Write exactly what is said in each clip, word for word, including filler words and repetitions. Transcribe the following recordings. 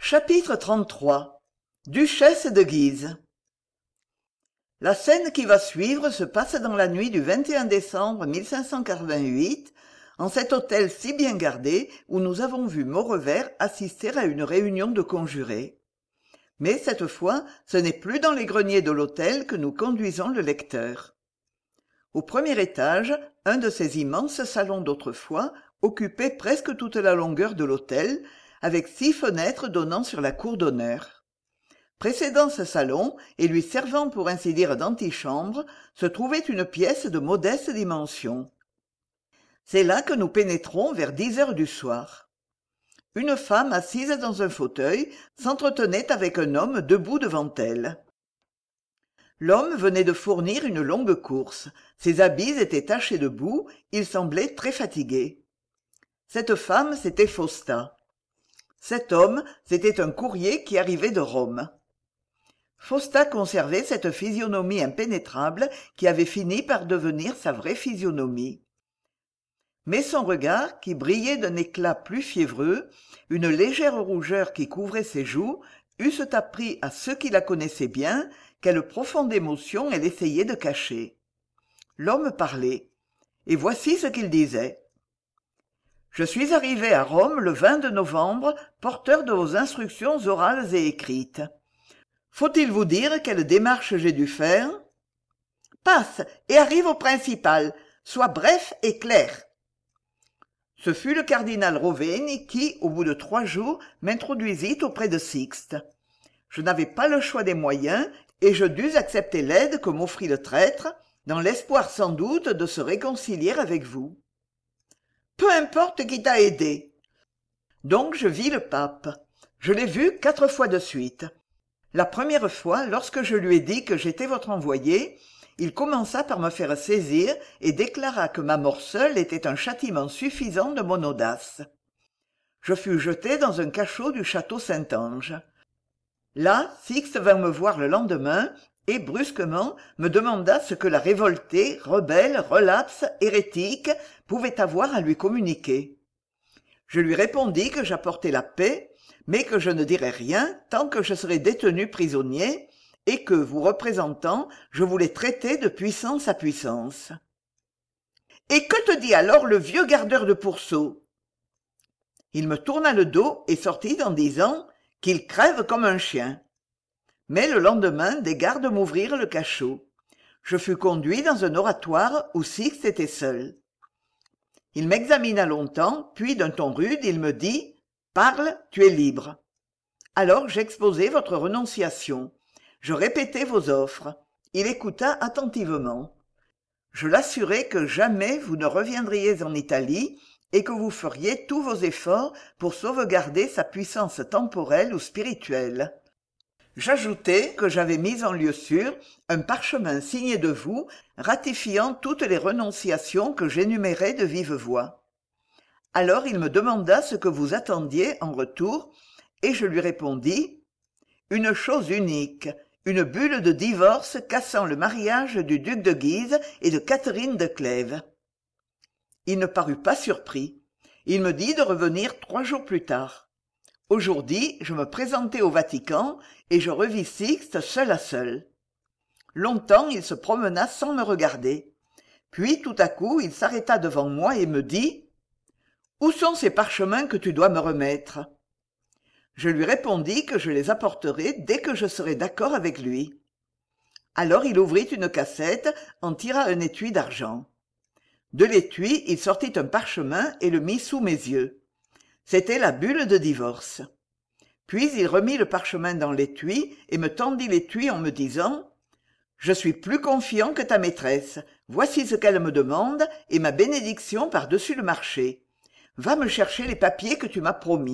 Chapitre trente-trois. Duchesse de Guise. La scène qui va suivre se passe dans la nuit du vingt et un décembre mille cinq cent quatre-vingt-huit, en cet hôtel si bien gardé où nous avons vu Maurevert assister à une réunion de conjurés. Mais cette fois, ce n'est plus dans les greniers de l'hôtel que nous conduisons le lecteur. Au premier étage, un de ces immenses salons d'autrefois occupait presque toute la longueur de l'hôtel, avec six fenêtres donnant sur la cour d'honneur. Précédant ce salon, et lui servant pour ainsi dire d'antichambre, se trouvait une pièce de modeste dimension. C'est là que nous pénétrons vers dix heures du soir. Une femme assise dans un fauteuil s'entretenait avec un homme debout devant elle. L'homme venait de fournir une longue course. Ses habits étaient tachés de boue, il semblait très fatigué. Cette femme, c'était Fausta. Cet homme, c'était un courrier qui arrivait de Rome. Fausta conservait cette physionomie impénétrable qui avait fini par devenir sa vraie physionomie. Mais son regard, qui brillait d'un éclat plus fiévreux, une légère rougeur qui couvrait ses joues, eussent appris à ceux qui la connaissaient bien quelle profonde émotion elle essayait de cacher. L'homme parlait, et voici ce qu'il disait. Je suis arrivé à Rome le vingt de novembre, porteur de vos instructions orales et écrites. Faut-il vous dire quelle démarche j'ai dû faire? Passe et arrive au principal. Sois bref et clair. Ce fut le cardinal Roveni qui, au bout de trois jours, m'introduisit auprès de Sixte. Je n'avais pas le choix des moyens et je dus accepter l'aide que m'offrit le traître, dans l'espoir sans doute de se réconcilier avec vous. Peu importe qui t'a aidé. Donc je vis le pape. Je l'ai vu quatre fois de suite. La première fois, lorsque je lui ai dit que j'étais votre envoyé, il commença par me faire saisir et déclara que ma mort seule était un châtiment suffisant de mon audace. Je fus jeté dans un cachot du château Saint-Ange. Là, Sixte vint me voir le lendemain et, brusquement, me demanda ce que la révoltée, rebelle, relapse, hérétique, pouvait avoir à lui communiquer. Je lui répondis que j'apportais la paix, mais que je ne dirais rien tant que je serais détenu prisonnier, et que, vous représentant, je voulais traiter de puissance à puissance. « Et que te dit alors le vieux gardeur de pourceaux ?» Il me tourna le dos et sortit en disant « qu'il crève comme un chien ». Mais le lendemain, des gardes m'ouvrirent le cachot. Je fus conduit dans un oratoire où Sixte était seul. Il m'examina longtemps, puis d'un ton rude, il me dit « Parle, tu es libre ». Alors j'exposai votre renonciation. Je répétai vos offres. Il écouta attentivement. Je l'assurai que jamais vous ne reviendriez en Italie et que vous feriez tous vos efforts pour sauvegarder sa puissance temporelle ou spirituelle. J'ajoutai que j'avais mis en lieu sûr un parchemin signé de vous, ratifiant toutes les renonciations que j'énumérai de vive voix. Alors il me demanda ce que vous attendiez en retour, et je lui répondis « Une chose unique, une bulle de divorce cassant le mariage du duc de Guise et de Catherine de Clèves. » Il ne parut pas surpris. Il me dit de revenir trois jours plus tard. Aujourd'hui, je me présentai au Vatican et je revis Sixte seul à seul. Longtemps, il se promena sans me regarder. Puis, tout à coup, il s'arrêta devant moi et me dit « Où sont ces parchemins que tu dois me remettre ?» Je lui répondis que je les apporterais dès que je serais d'accord avec lui. Alors il ouvrit une cassette, en tira un étui d'argent. De l'étui, il sortit un parchemin et le mit sous mes yeux. C'était la bulle de divorce. Puis il remit le parchemin dans l'étui et me tendit l'étui en me disant « Je suis plus confiant que ta maîtresse. Voici ce qu'elle me demande et ma bénédiction par-dessus le marché. Va me chercher les papiers que tu m'as promis. »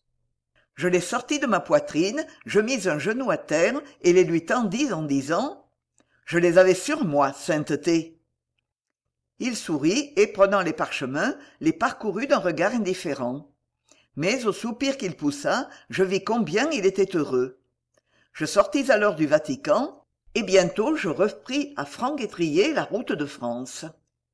Je les sortis de ma poitrine, je mis un genou à terre et les lui tendis en disant « Je les avais sur moi, sainteté !» Il sourit et, prenant les parchemins, les parcourut d'un regard indifférent. Mais au soupir qu'il poussa, je vis combien il était heureux. Je sortis alors du Vatican, et bientôt je repris à franc-étrier la route de France.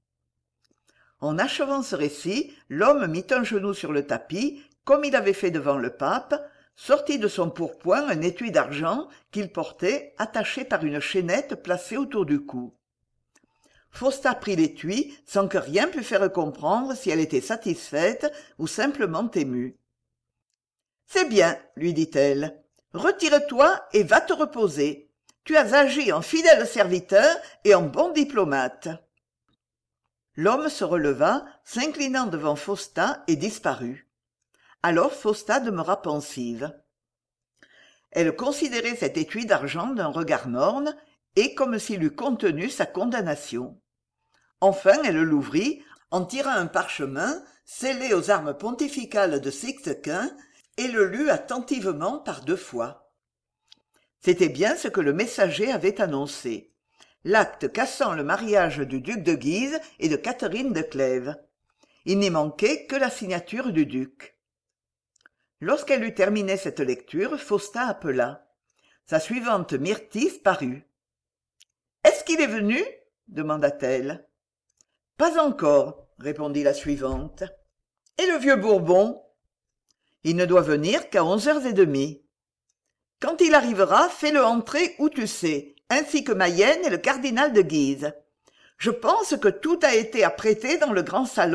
En achevant ce récit, l'homme mit un genou sur le tapis, comme il avait fait devant le pape, sortit de son pourpoint un étui d'argent qu'il portait attaché par une chaînette placée autour du cou. Faustin prit l'étui sans que rien pût faire comprendre si elle était satisfaite ou simplement émue. « C'est bien, lui dit-elle. Retire-toi et va te reposer. Tu as agi en fidèle serviteur et en bon diplomate. » L'homme se releva, s'inclinant devant Faustin, et disparut. Alors Faustin demeura pensive. Elle considérait cet étui d'argent d'un regard morne, et comme s'il eût contenu sa condamnation. Enfin elle l'ouvrit, en tira un parchemin, scellé aux armes pontificales de Sixquin, et le lut attentivement par deux fois. C'était bien ce que le messager avait annoncé. L'acte cassant le mariage du duc de Guise et de Catherine de Clèves. Il n'y manquait que la signature du duc. Lorsqu'elle eut terminé cette lecture, Faustin appela. Sa suivante Myrtille parut. « Est-ce qu'il est venu ?» demanda-t-elle. « Pas encore, » répondit la suivante. « Et le vieux Bourbon ?»« Il ne doit venir qu'à onze heures et demie. »« Quand il arrivera, fais-le entrer où tu sais, ainsi que Mayenne et le cardinal de Guise. Je pense que tout a été apprêté dans le grand salon. »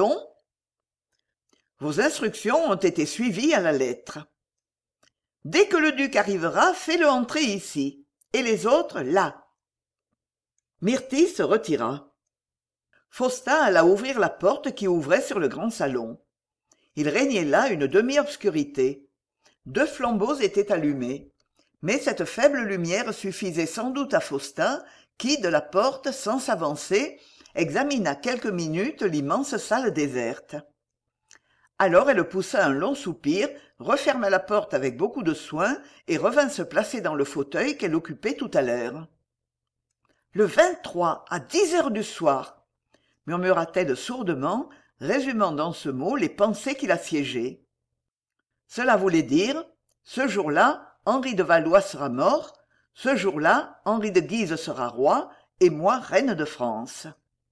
Vos instructions ont été suivies à la lettre. « Dès que le duc arrivera, fais-le entrer ici, et les autres là. » Myrtille se retira. Faustin alla ouvrir la porte qui ouvrait sur le grand salon. Il régnait là une demi-obscurité. Deux flambeaux étaient allumés. Mais cette faible lumière suffisait sans doute à Faustin, qui, de la porte, sans s'avancer, examina quelques minutes l'immense salle déserte. Alors elle poussa un long soupir, referma la porte avec beaucoup de soin et revint se placer dans le fauteuil qu'elle occupait tout à l'heure. « Le vingt-trois, à dix heures du soir !» murmura-t-elle sourdement, résumant dans ce mot les pensées qui l'assiégeaient. Cela voulait dire « Ce jour-là, Henri de Valois sera mort, ce jour-là, Henri de Guise sera roi, et moi reine de France. »«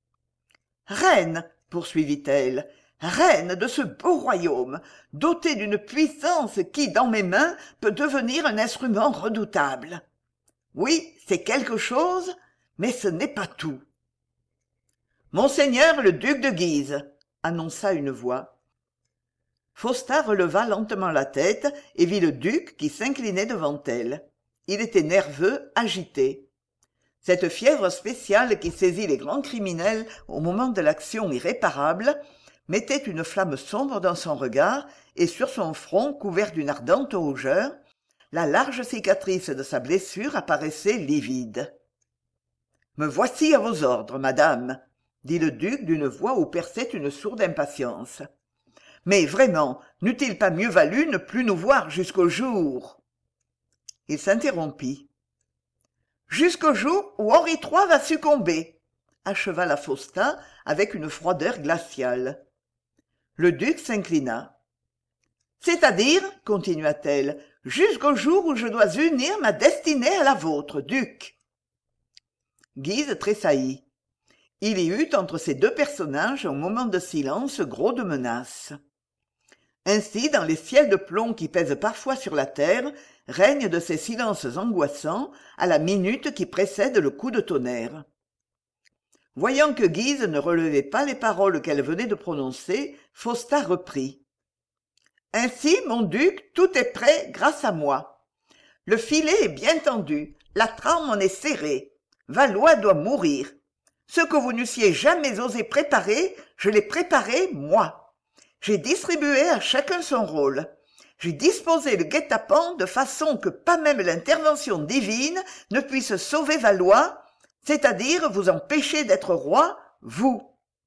Reine, poursuivit-elle, reine de ce beau royaume, dotée d'une puissance qui, dans mes mains, peut devenir un instrument redoutable. Oui, c'est quelque chose, mais ce n'est pas tout. »« Monseigneur le duc de Guise, » annonça une voix. Faustin releva lentement la tête et vit le duc qui s'inclinait devant elle. Il était nerveux, agité. Cette fièvre spéciale qui saisit les grands criminels au moment de l'action irréparable mettait une flamme sombre dans son regard et sur son front couvert d'une ardente rougeur, la large cicatrice de sa blessure apparaissait livide. « Me voici à vos ordres, madame, » dit le duc d'une voix où perçait une sourde impatience. « Mais vraiment, n'eût-il pas mieux valu ne plus nous voir jusqu'au jour ?» Il s'interrompit. « Jusqu'au jour où Henri trois va succomber » acheva la Faustin avec une froideur glaciale. Le duc s'inclina. « C'est-à-dire, continua-t-elle, jusqu'au jour où je dois unir ma destinée à la vôtre, duc. » Guise tressaillit. Il y eut entre ces deux personnages un moment de silence gros de menace. Ainsi, dans les ciels de plomb qui pèsent parfois sur la terre, règnent de ces silences angoissants à la minute qui précède le coup de tonnerre. Voyant que Guise ne relevait pas les paroles qu'elle venait de prononcer, Faustin reprit. « Ainsi, mon duc, tout est prêt grâce à moi. Le filet est bien tendu, la trame en est serrée. Valois doit mourir. Ce que vous n'eussiez jamais osé préparer, je l'ai préparé, moi. J'ai distribué à chacun son rôle. J'ai disposé le guet-apens de façon que pas même l'intervention divine ne puisse sauver Valois, c'est-à-dire vous empêcher d'être roi, vous. »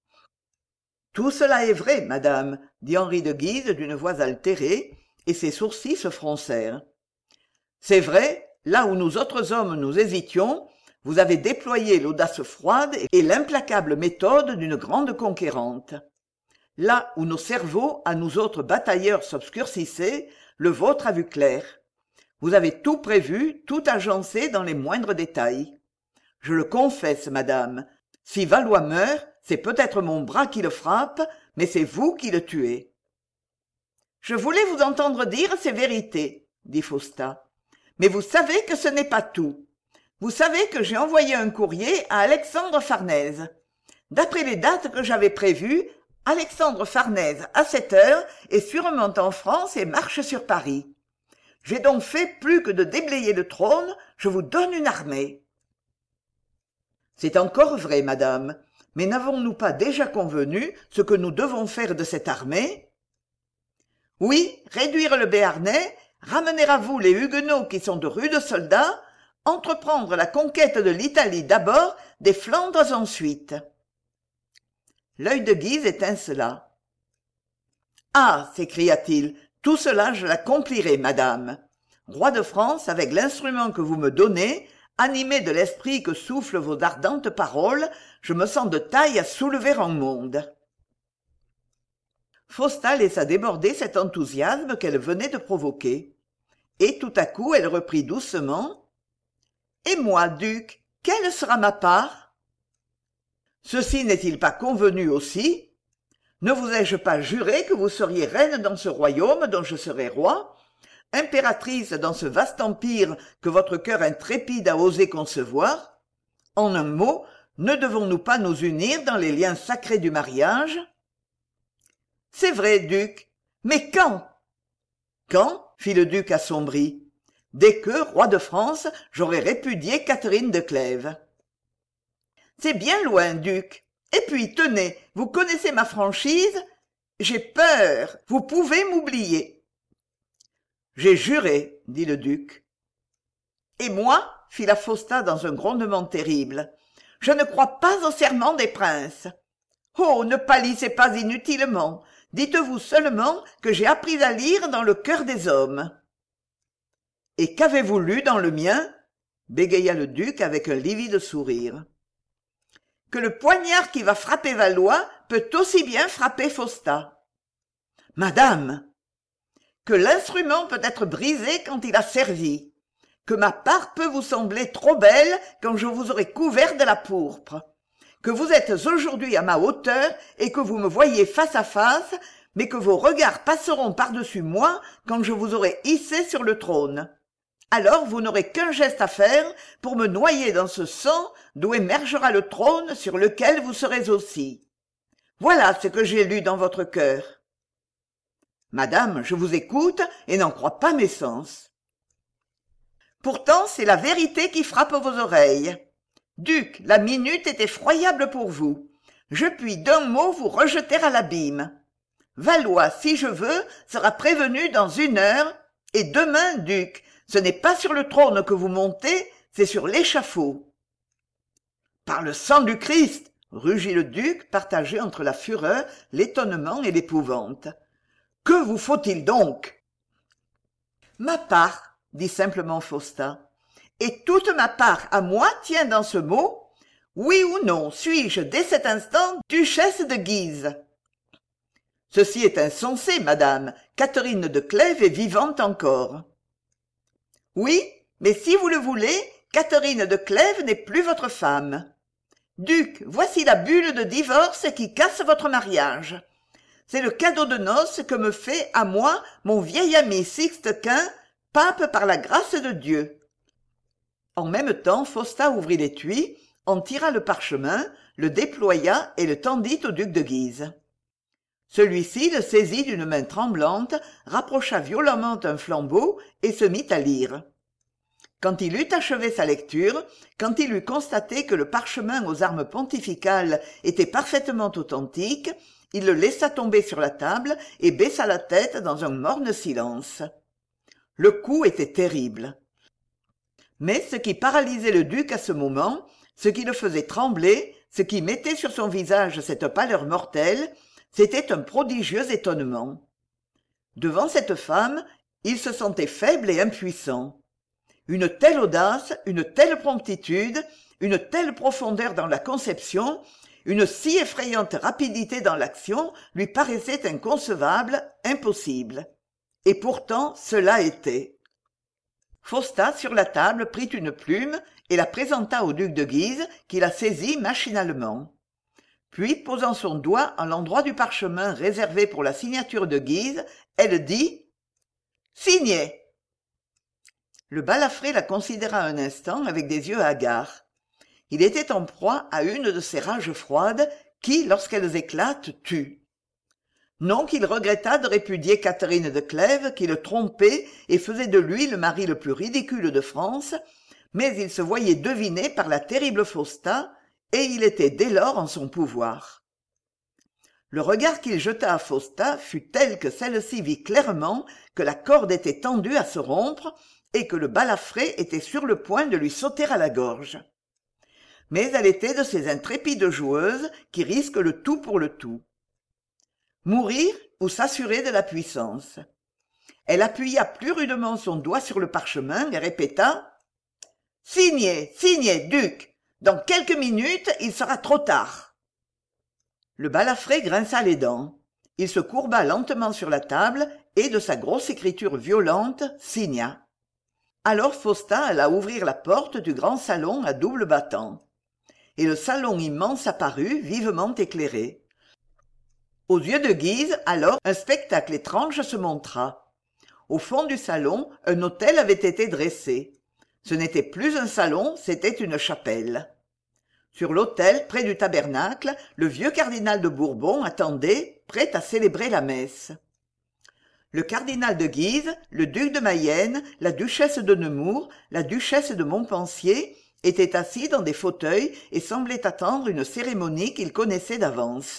« Tout cela est vrai, madame, » dit Henri de Guise d'une voix altérée, et ses sourcils se froncèrent. « C'est vrai, là où nous autres hommes nous hésitions, vous avez déployé l'audace froide et l'implacable méthode d'une grande conquérante. Là où nos cerveaux, à nous autres batailleurs, s'obscurcissaient, le vôtre a vu clair. Vous avez tout prévu, tout agencé dans les moindres détails. Je le confesse, madame, si Valois meurt, c'est peut-être mon bras qui le frappe, mais c'est vous qui le tuez. » « Je voulais vous entendre dire ces vérités, » dit Faustin. « Mais vous savez que ce n'est pas tout. Vous savez que j'ai envoyé un courrier à Alexandre Farnèse. D'après les dates que j'avais prévues, Alexandre Farnèse, à cette heure, est sûrement en France et marche sur Paris. J'ai donc fait plus que de déblayer le trône, je vous donne une armée. » « C'est encore vrai, madame, mais n'avons-nous pas déjà convenu ce que nous devons faire de cette armée ? » « Oui, réduire le Béarnais, ramener à vous les Huguenots qui sont de rudes soldats, entreprendre la conquête de l'Italie d'abord, des Flandres ensuite. » L'œil de Guise étincela. « Ah !» s'écria-t-il, « tout cela je l'accomplirai, madame. Roi de France, avec l'instrument que vous me donnez, animé de l'esprit que soufflent vos ardentes paroles, je me sens de taille à soulever un monde. » Faustin laissa déborder cet enthousiasme qu'elle venait de provoquer. Et tout à coup elle reprit doucement. « Et moi, duc, quelle sera ma part ? Ceci n'est-il pas convenu aussi ? Ne vous ai-je pas juré que vous seriez reine dans ce royaume dont je serai roi ? Impératrice dans ce vaste empire que votre cœur intrépide a osé concevoir ? En un mot, ne devons-nous pas nous unir dans les liens sacrés du mariage ? » « C'est vrai, duc. Mais quand ?»« Quand ?» fit le duc assombri. « Dès que, roi de France, j'aurai répudié Catherine de Clèves. »« C'est bien loin, duc. Et puis, tenez, vous connaissez ma franchise ? J'ai peur. Vous pouvez m'oublier. »« J'ai juré, » dit le duc. « Et moi ?» fit la Faustin dans un grondement terrible. « Je ne crois pas au serment des princes. Oh, ne pâlissez pas inutilement. Dites-vous seulement que j'ai appris à lire dans le cœur des hommes. »« Et qu'avez-vous lu dans le mien ?» bégaya le duc avec un livide sourire. « Que le poignard qui va frapper Valois peut aussi bien frapper Faustin. »« Madame !»« Que l'instrument peut être brisé quand il a servi. Que ma part peut vous sembler trop belle quand je vous aurai couvert de la pourpre. Que vous êtes aujourd'hui à ma hauteur et que vous me voyez face à face, mais que vos regards passeront par-dessus moi quand je vous aurai hissé sur le trône. Alors vous n'aurez qu'un geste à faire pour me noyer dans ce sang d'où émergera le trône sur lequel vous serez aussi. Voilà ce que j'ai lu dans votre cœur. Madame, je vous écoute et n'en crois pas mes sens. Pourtant, c'est la vérité qui frappe vos oreilles. Duc, la minute est effroyable pour vous. Je puis d'un mot vous rejeter à l'abîme. Valois, si je veux, sera prévenu dans une heure, et demain, duc, ce n'est pas sur le trône que vous montez, c'est sur l'échafaud. Par le sang du Christ, rugit le duc, partagé entre la fureur, l'étonnement et l'épouvante. Que vous faut-il donc ? Ma part, dit simplement Faustin. Et toute ma part à moi tient dans ce mot. Oui ou non, suis-je dès cet instant duchesse de Guise ? Ceci est insensé, madame. Catherine de Clèves est vivante encore. Oui, mais si vous le voulez, Catherine de Clèves n'est plus votre femme. Duc, voici la bulle de divorce qui casse votre mariage. C'est le cadeau de noces que me fait à moi mon vieil ami Sixte Quint, pape par la grâce de Dieu. En même temps, Faustin ouvrit l'étui, en tira le parchemin, le déploya et le tendit au duc de Guise. Celui-ci le saisit d'une main tremblante, rapprocha violemment un flambeau et se mit à lire. Quand il eut achevé sa lecture, quand il eut constaté que le parchemin aux armes pontificales était parfaitement authentique, il le laissa tomber sur la table et baissa la tête dans un morne silence. Le coup était terrible. Mais ce qui paralysait le duc à ce moment, ce qui le faisait trembler, ce qui mettait sur son visage cette pâleur mortelle, c'était un prodigieux étonnement. Devant cette femme, il se sentait faible et impuissant. Une telle audace, une telle promptitude, une telle profondeur dans la conception, une si effrayante rapidité dans l'action lui paraissaient inconcevables, impossibles. Et pourtant cela était. Faustin, sur la table, prit une plume et la présenta au duc de Guise, qui la saisit machinalement. Puis, posant son doigt à l'endroit du parchemin réservé pour la signature de Guise, elle dit « Signez !» Le balafré la considéra un instant avec des yeux hagards. Il était en proie à une de ces rages froides qui, lorsqu'elles éclatent, tuent. Non qu'il regrettât de répudier Catherine de Clèves, qui le trompait et faisait de lui le mari le plus ridicule de France, mais il se voyait deviné par la terrible Faustat, et il était dès lors en son pouvoir. Le regard qu'il jeta à Faustat fut tel que celle-ci vit clairement que la corde était tendue à se rompre et que le balafré était sur le point de lui sauter à la gorge. Mais elle était de ces intrépides joueuses qui risquent le tout pour le tout. Mourir ou s'assurer de la puissance. Elle appuya plus rudement son doigt sur le parchemin et répéta « Signez, signez, duc. Dans quelques minutes, il sera trop tard. » Le balafré grinça les dents. Il se courba lentement sur la table et, de sa grosse écriture violente, signa. Alors Faustat alla ouvrir la porte du grand salon à double battant. Et le salon immense apparut, vivement éclairé. Aux yeux de Guise, alors, un spectacle étrange se montra. Au fond du salon, un autel avait été dressé. Ce n'était plus un salon, c'était une chapelle. Sur l'autel, près du tabernacle, le vieux cardinal de Bourbon attendait, prêt à célébrer la messe. Le cardinal de Guise, le duc de Mayenne, la duchesse de Nemours, la duchesse de Montpensier étaient assis dans des fauteuils et semblaient attendre une cérémonie qu'ils connaissaient d'avance.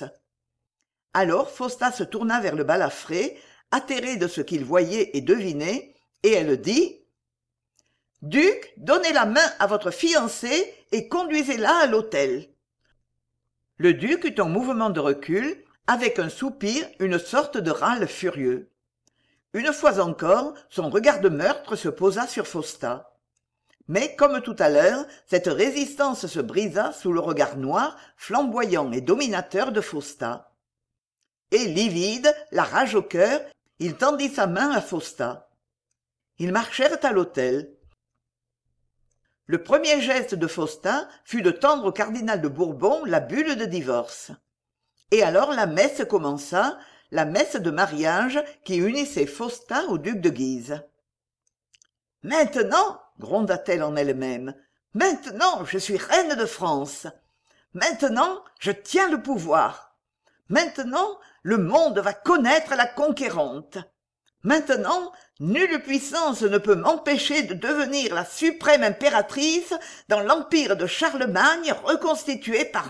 Alors Faustat se tourna vers le balafré, atterré de ce qu'il voyait et devinait, et elle dit « Duc, donnez la main à votre fiancée et conduisez-la à l'autel. » Le duc eut un mouvement de recul, avec un soupir, une sorte de râle furieux. Une fois encore, son regard de meurtre se posa sur Faustat. Mais, comme tout à l'heure, cette résistance se brisa sous le regard noir, flamboyant et dominateur de Faustat. Et livide, la rage au cœur, il tendit sa main à Faustat. Ils marchèrent à l'autel. Le premier geste de Faustat fut de tendre au cardinal de Bourbon la bulle de divorce. Et alors la messe commença, la messe de mariage qui unissait Faustat au duc de Guise. « Maintenant, gronda-t-elle en elle-même, maintenant je suis reine de France. Maintenant je tiens le pouvoir. Maintenant le monde va connaître la conquérante. Maintenant, nulle puissance ne peut m'empêcher de devenir la suprême impératrice dans l'empire de Charlemagne reconstitué par moi. »